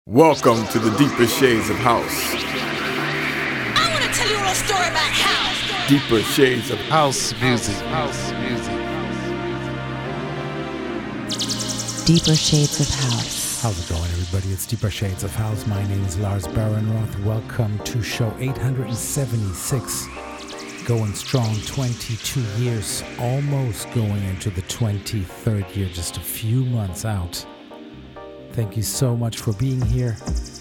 Welcome to the deeper shades of house. I want to tell you a little story about house. Deeper shades of House music. House music. Deeper Shades of House. How's it going, everybody? It's Deeper Shades of House. My name is Lars Barenroth. Welcome to show 876. Going strong, 22 years, almost going into the 23rd year, just a few months out. Thank you so much for being here.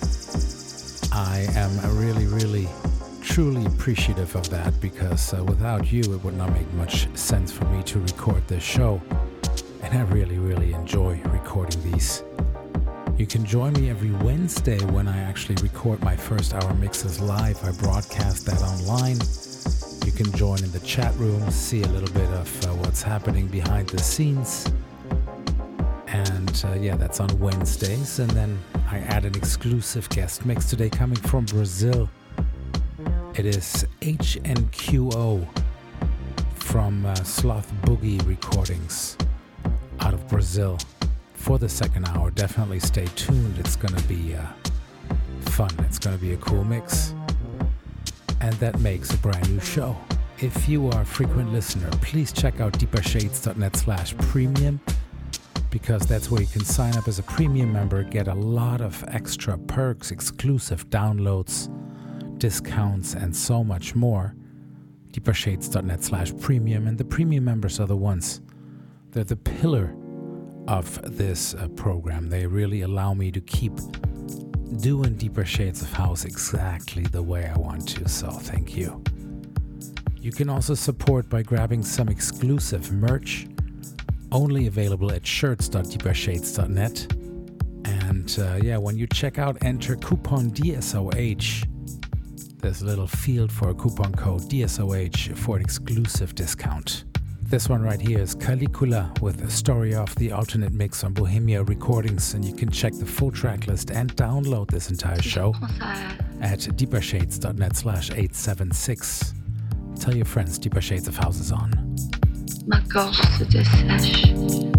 I am really, truly appreciative of that because without you, it would not make much sense for me to record this show. And I really enjoy recording these. You can join me every Wednesday when I actually record my first hour mixes live. I broadcast that online. You can join in the chat room, see a little bit of what's happening behind the scenes. And that's on Wednesdays. And then I add an exclusive guest mix today coming from Brazil. It is HNQO from Sloth Boogie Recordings out of Brazil for the second hour. Definitely stay tuned. It's going to be fun. It's going to be a cool mix. And that makes a brand new show. If you are a frequent listener, please check out deepershades.net/premium because that's where you can sign up as a premium member, get a lot of extra perks, exclusive downloads, discounts, and so much more. deepershades.net/premium. And the premium members are the ones, they're the pillar of this program. They really allow me to keep doing Deeper Shades of House exactly the way I want to, so thank you. You can also support by grabbing some exclusive merch, only available at shirts.deepershades.net. And when you check out, enter coupon DSOH. There's a little field for a coupon code DSOH for an exclusive discount. This one right here is Calicula with a story of the alternate mix on Bohemia Recordings, and you can check the full track list and download this entire show at deepershades.net/876. Tell your friends Deeper Shades of House is on. Ma gorge se dessèche.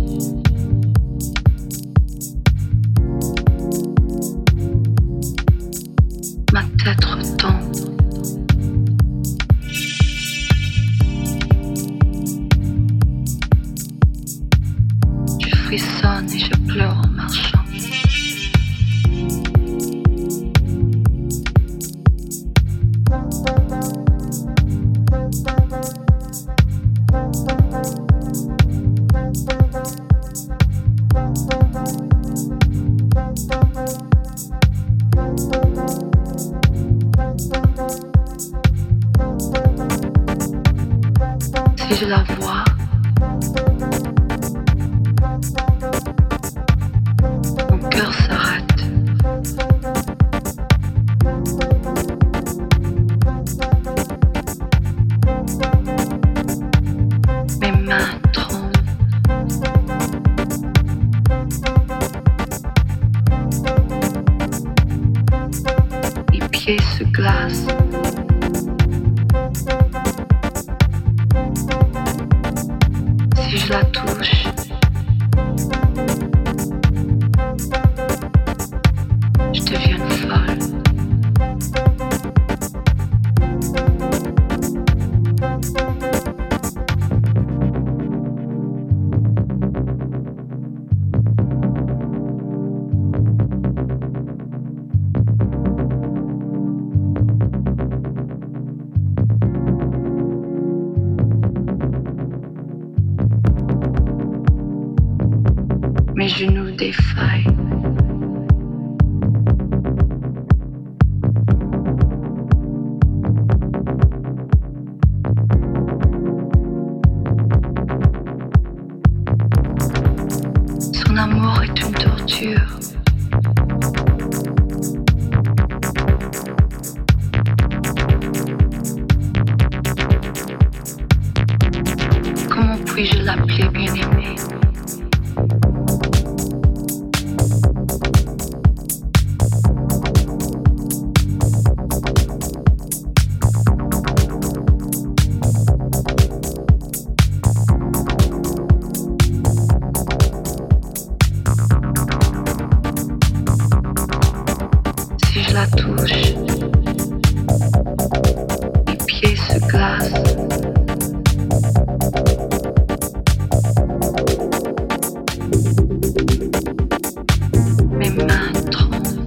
Ma tête retombe. Je frissonne et je pleure en marchant. Si je la vois, mon cœur s'arrête. Mes mains tremblent. Les pieds se glacent. Si je la touche, je deviens folle. je la touche, mes pieds se glacent. Mes mains tremblent.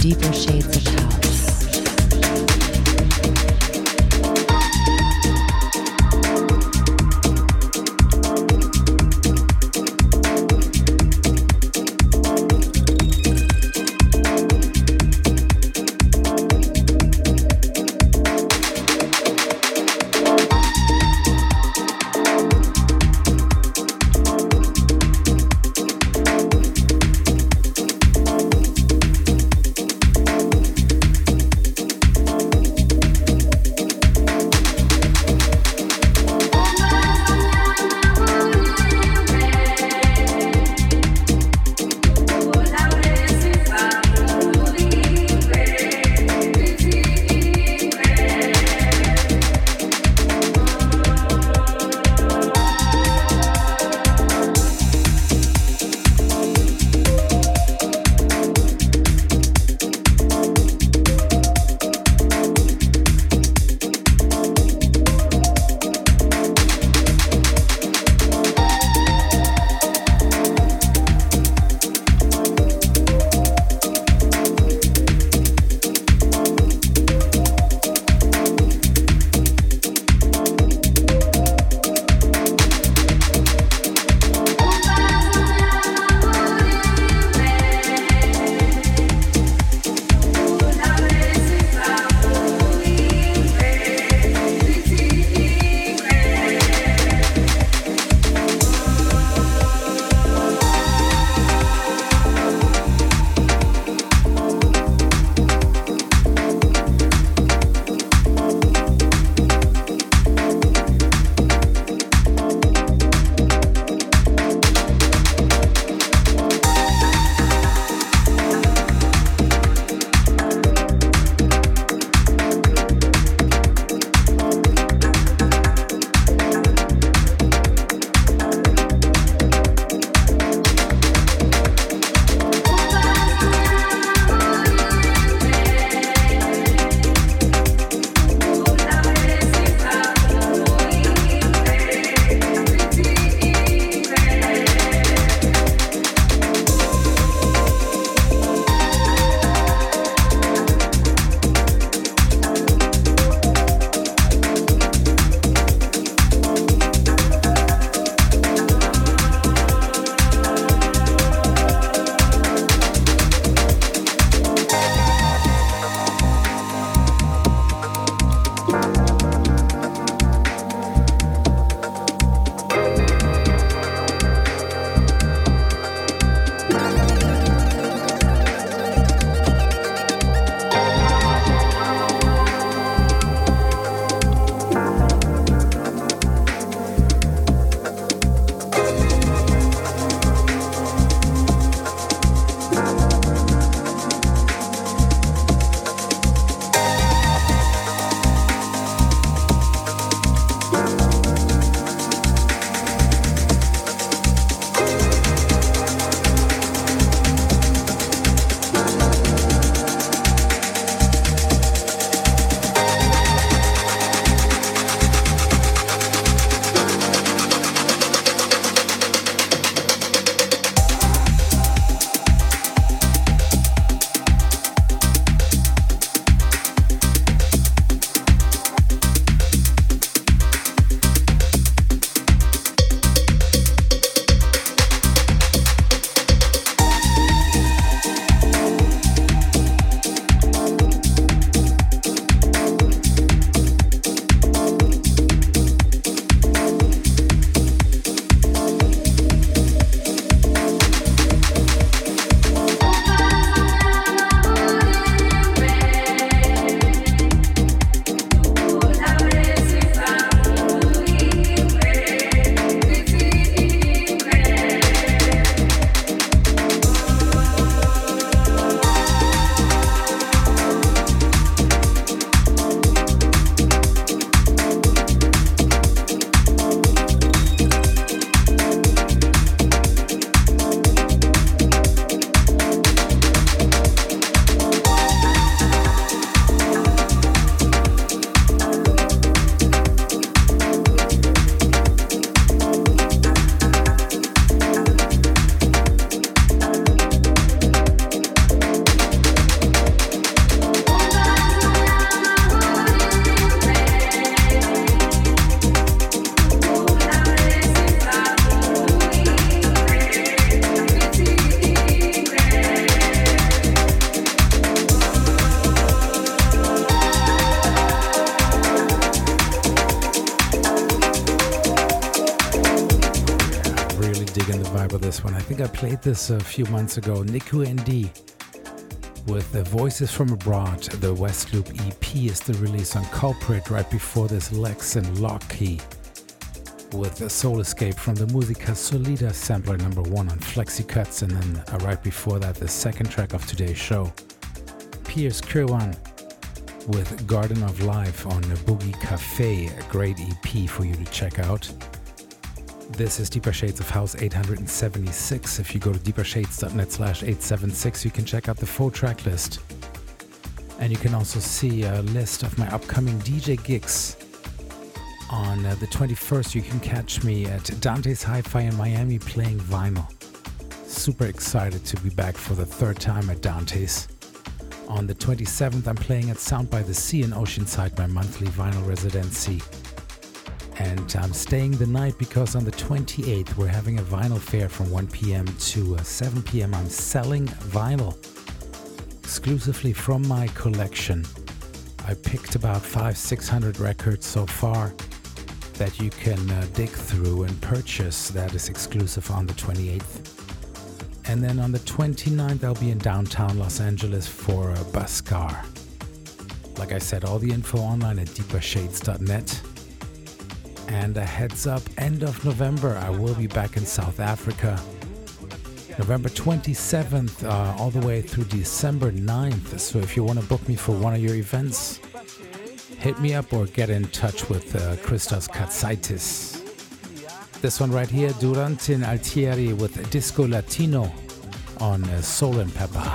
Deeper shades of house. this one. I think I played this a few months ago. Niku ND with the Voices from Abroad. The Westloop EP is the release on Culprit. Right before this, Lex and Lockie with the Soul Escape from the Musica Solida sampler number 1 on Flexi Cuts. And then right before that, the second track of today's show, Piers Kirwan with Garden of Life on Boogie Cafe, a great EP for you to check out. This is Deeper Shades of House 876. If you go to deepershades.net/876, you can check out the full track list. And you can also see a list of my upcoming DJ gigs. On the 21st, you can catch me at Dante's Hi-Fi in Miami playing vinyl. Super excited to be back for the third time at Dante's. On the 27th, I'm playing at Sound by the Sea in Oceanside, my monthly vinyl residency. And I'm staying the night because on the 28th, we're having a vinyl fair from 1 p.m. to 7 p.m. I'm selling vinyl exclusively from my collection. I picked about 500-600 records so far that you can dig through and purchase. That is exclusive on the 28th. And then on the 29th, I'll be in downtown Los Angeles for a Buzzcar. Like I said, all the info online at deepershades.net. And a heads up, end of November, I will be back in South Africa. November 27th, all the way through December 9th. So if you want to book me for one of your events, hit me up or get in touch with Christos Katsaitis. This one right here, Durantin Altieri with Disco Latino on Soul and Pepper.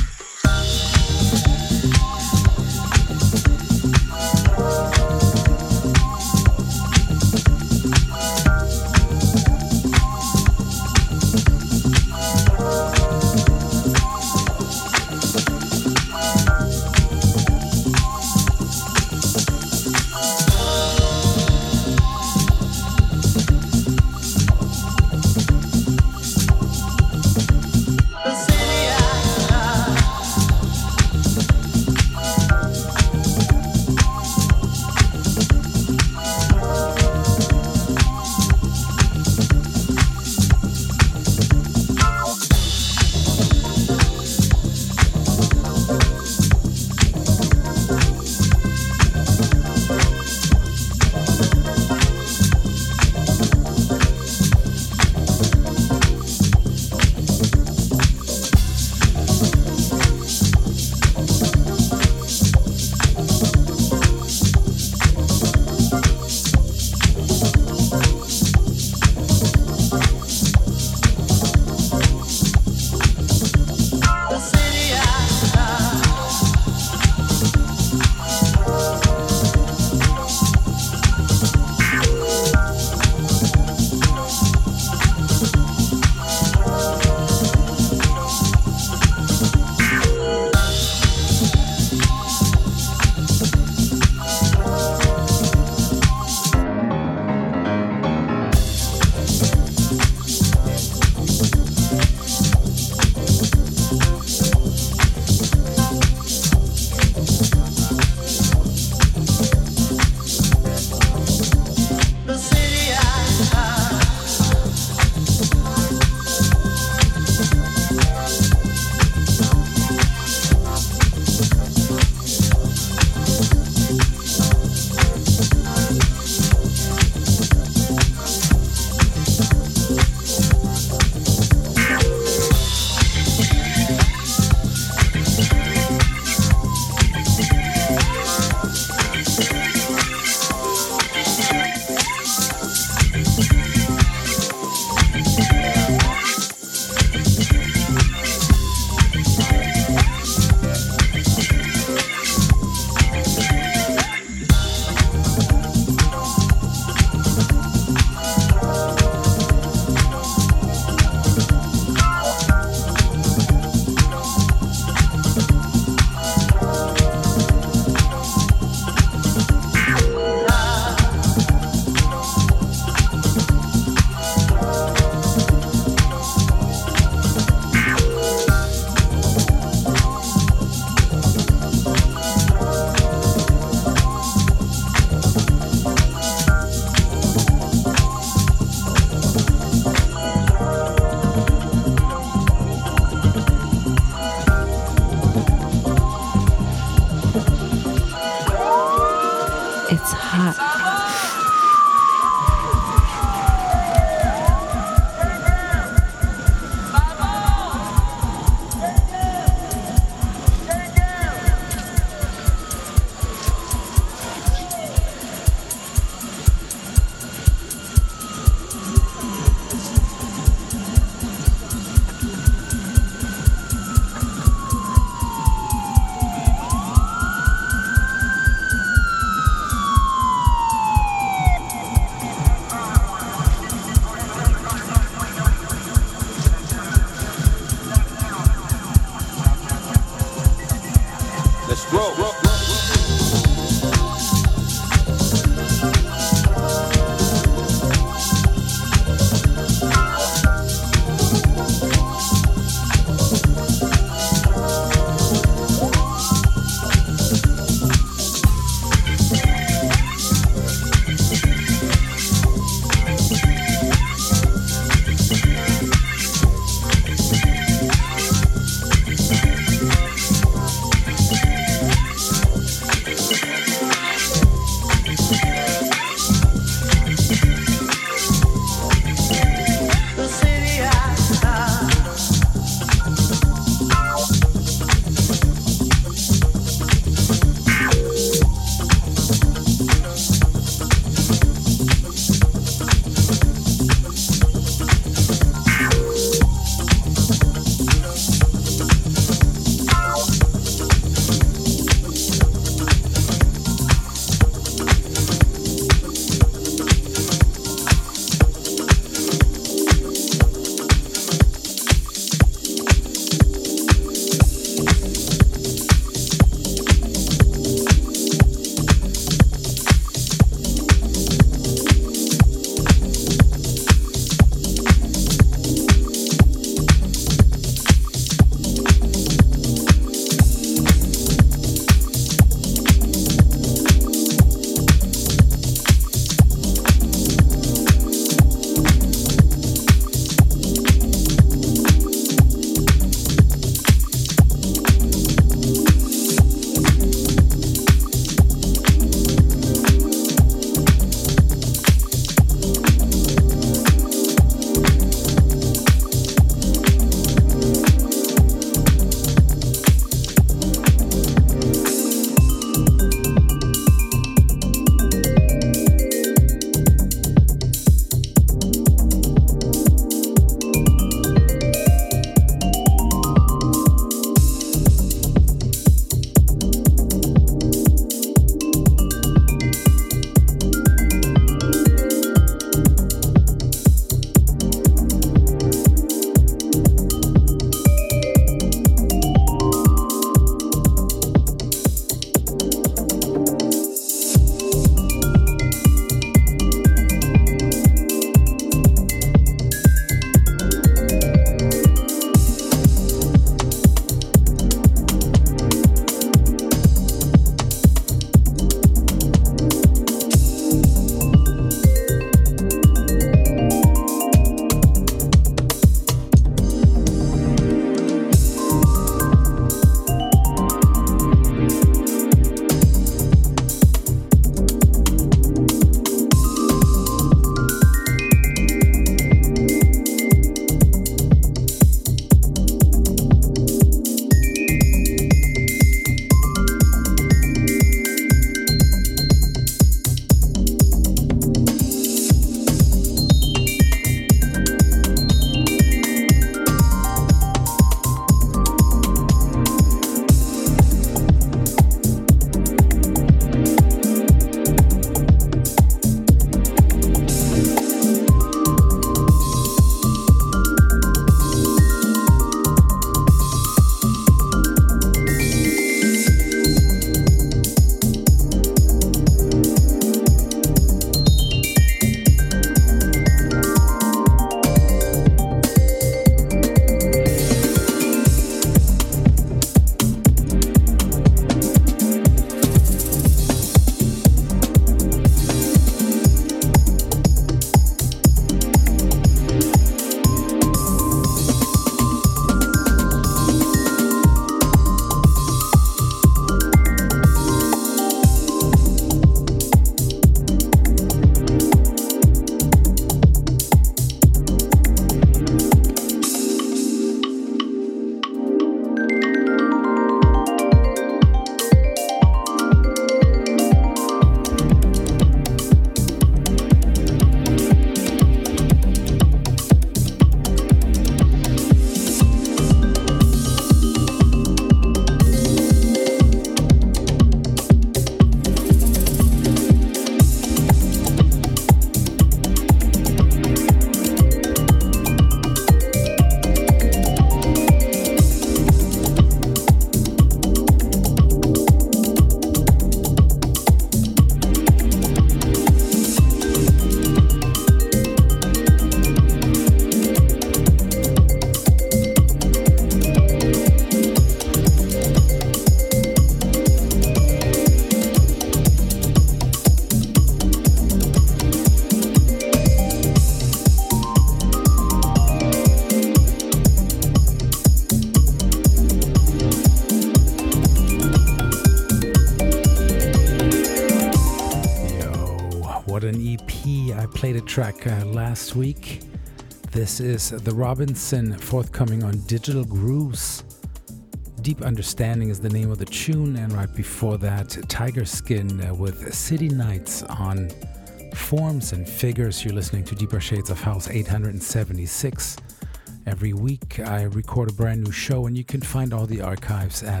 track last week. This is The Robinson, forthcoming on Digital Grooves. Deep Understanding is the name of the tune, and right before that, Tiger Skin with City Nights on Forms and Figures. You're listening to Deeper Shades of House 876. Every week I record a brand new show, and you can find all the archives at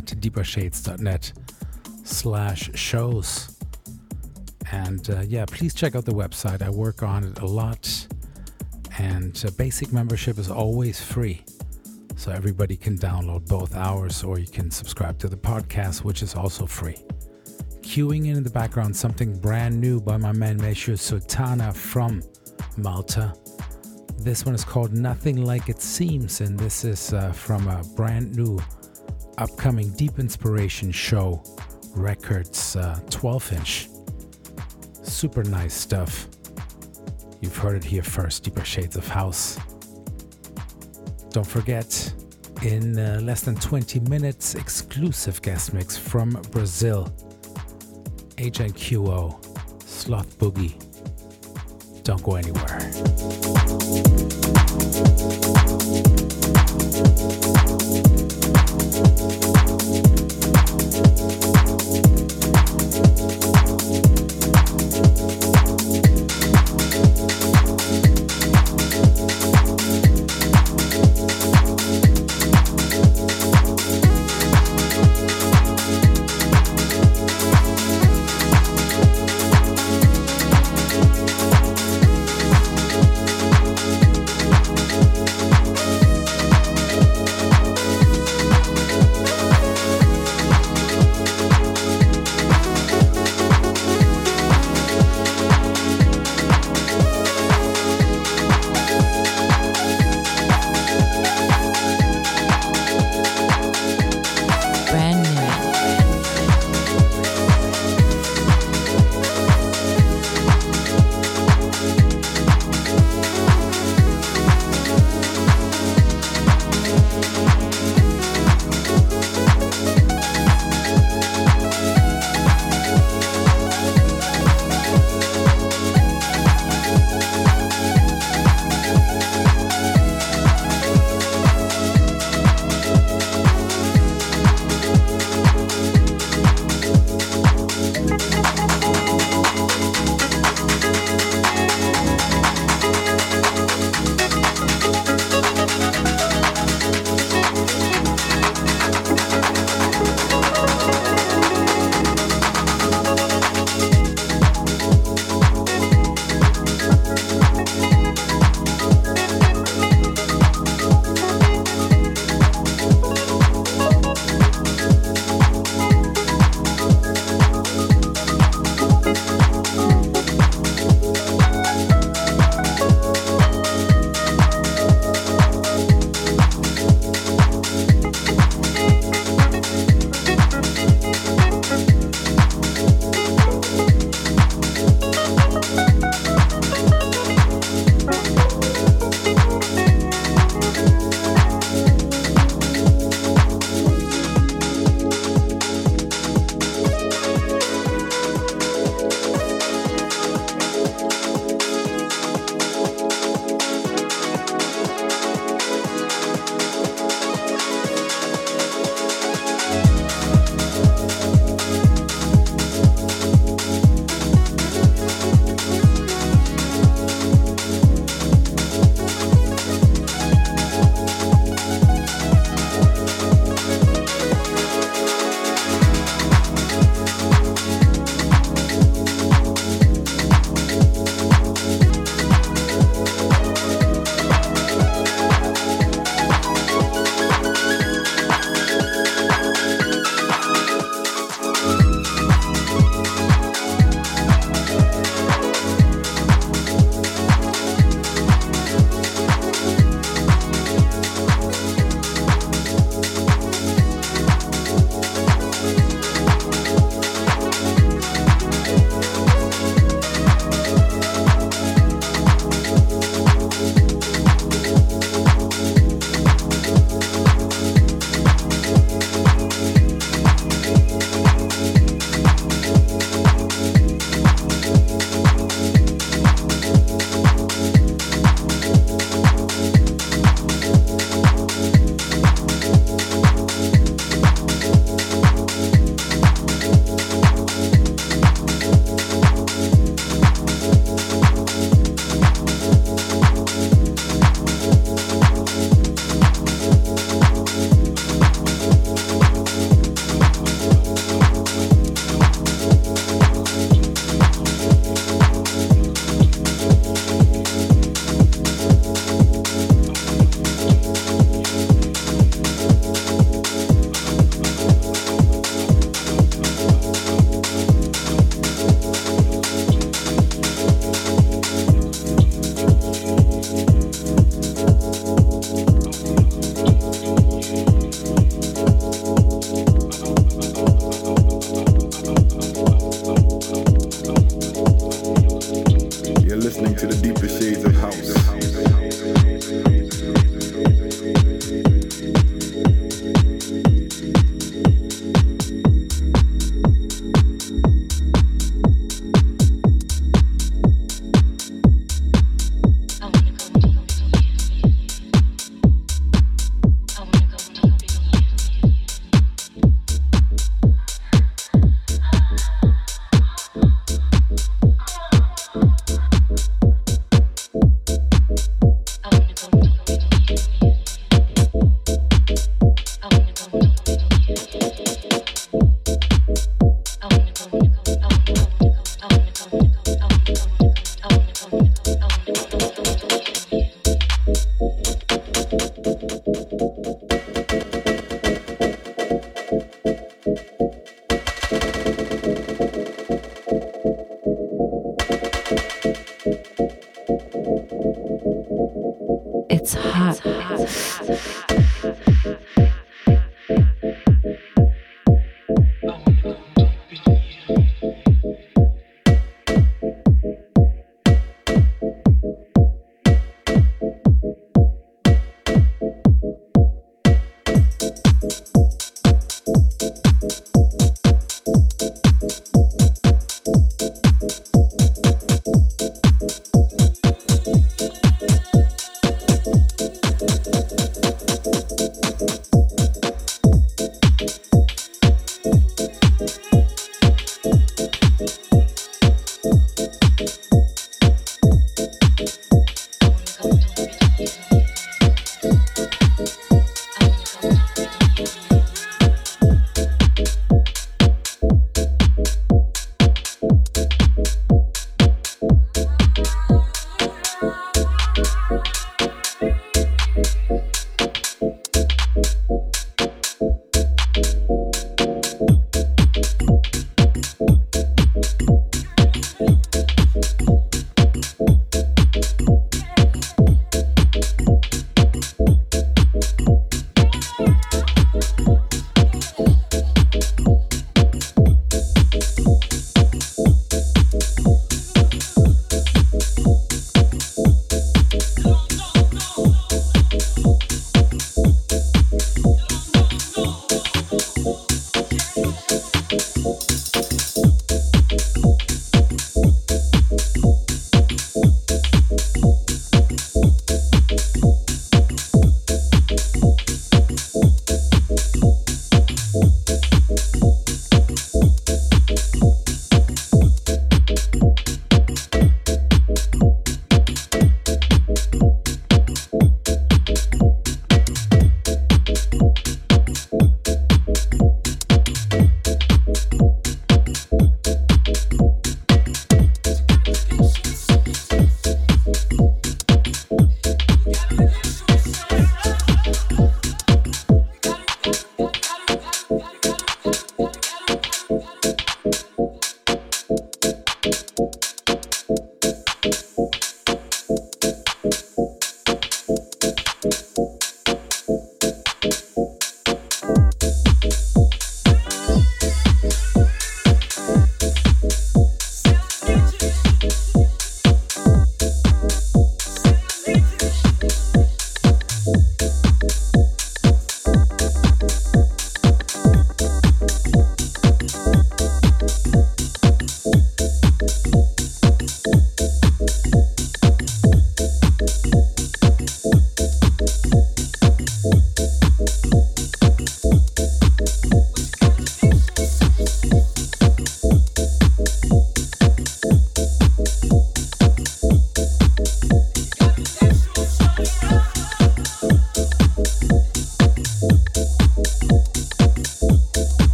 deepershades.net/shows. And please check out the website. I work on it a lot. And basic membership is always free. So everybody can download both hours, or you can subscribe to the podcast, which is also free. Queuing in the background, something brand new by my man Meshu Sultana from Malta. This one is called Nothing Like It Seems, and this is from a brand new upcoming Deep Inspiration Show Records 12-inch. Super nice stuff. You've heard it here first, Deeper Shades of House. Don't forget, in less than 20 minutes, exclusive guest mix from Brazil. HNQO, Sloth Boogie. Don't go anywhere. It's hot.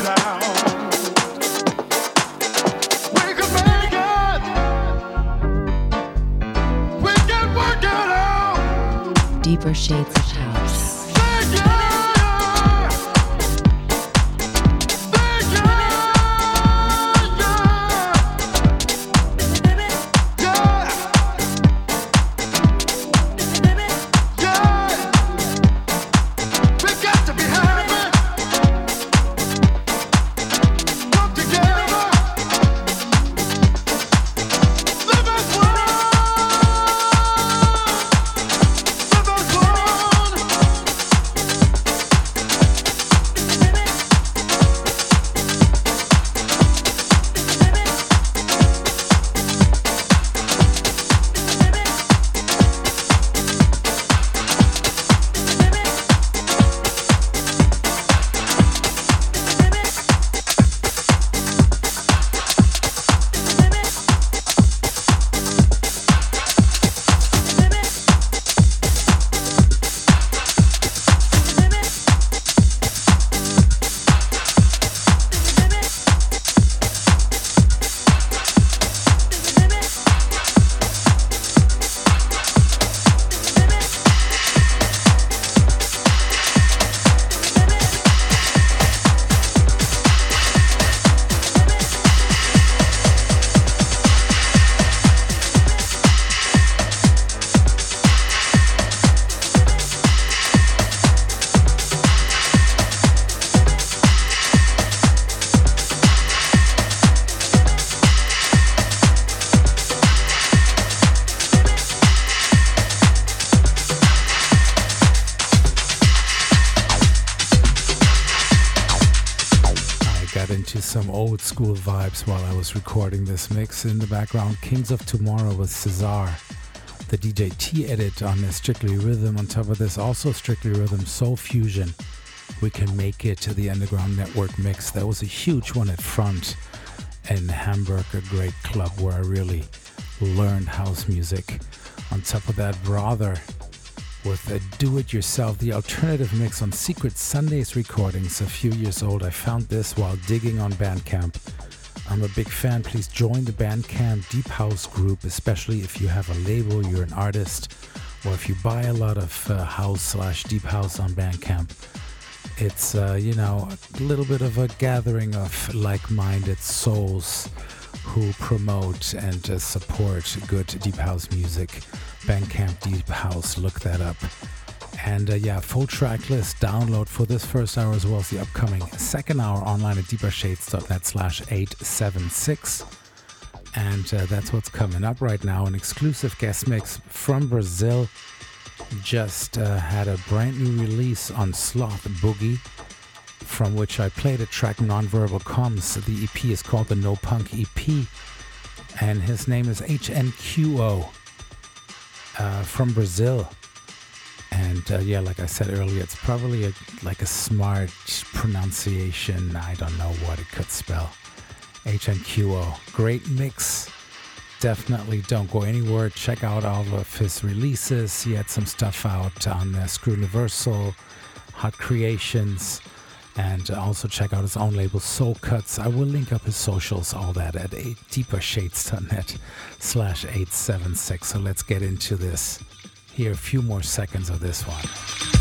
Deeper shades of house. Some old school vibes while I was recording this mix. In the background, Kings of Tomorrow with Cesar, the DJ T edit on the Strictly Rhythm. On top of this, also Strictly Rhythm Soul Fusion. We Can Make It to the Underground Network mix. That was a huge one at Front in Hamburg, a great club where I really learned house music. On top of that, Brother with a do-it-yourself, the alternative mix on Secret Sundays recordings, a few years old. I found this while digging on Bandcamp. I'm a big fan. Please join the Bandcamp Deep House group, especially if you have a label, you're an artist, or if you buy a lot of house/deep house on Bandcamp. It's, a little bit of a gathering of like-minded souls who promote and support good deep house music. Bandcamp Deep House, look that up. And full track list download for this first hour as well as the upcoming second hour online at deepershades.net/876. And that's what's coming up right now. An exclusive guest mix from Brazil. Just had a brand new release on Sloth Boogie, from which I played a track, Nonverbal Comms. The EP is called the No Punk EP, and his name is HNQO from Brazil. And like I said earlier, it's probably a smart pronunciation. I don't know what it could spell. HNQO. Great mix. Definitely don't go anywhere. Check out all of his releases. He had some stuff out on Screw Universal, Hot Creations, and also check out his own label, Soul Cuts. I will link up his socials, all that, at deepershades.net/876. So let's get into this. Here, a few more seconds of this one.